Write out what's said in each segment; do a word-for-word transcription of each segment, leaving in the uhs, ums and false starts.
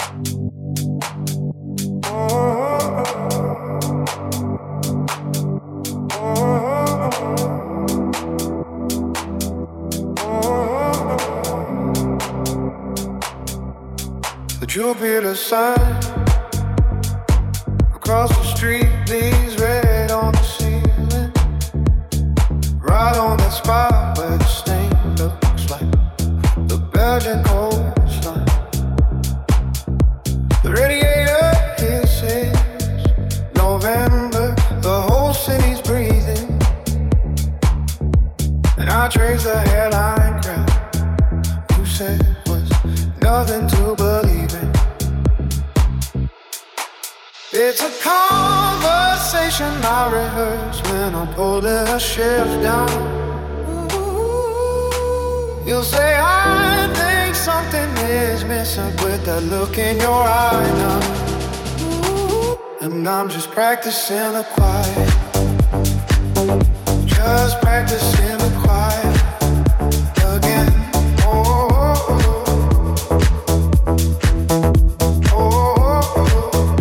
The Jupiter sign across the street leaves red on the ceiling, right on that spot where the stain looks like the Belgian coastline. The radiator here says November, the whole city's breathing, and I trace the headline crowd who said was nothing to believe in. It's a conversation I rehearse when I'm pulling a shift down. You'll say I think something is missing with that look in your eye now, and I'm just practicing the quiet, just practicing the quiet again. Oh, oh, oh.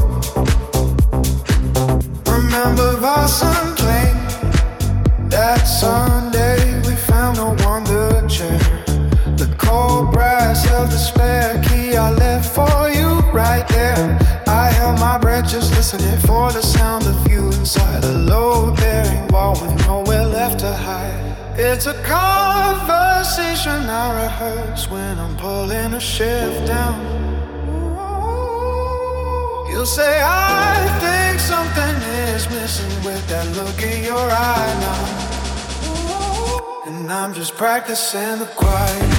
Remember Vincent Plain, that Sunday we found a wonder chair, the cold brass of the spare key I left for you right there. I held my breath just listening for the sound of you inside a load-bearing wall with nowhere left to hide. It's a conversation I rehearse when I'm pulling a shift down. You'll say I think something is missing with that look in your eye now, and I'm just practicing the quiet,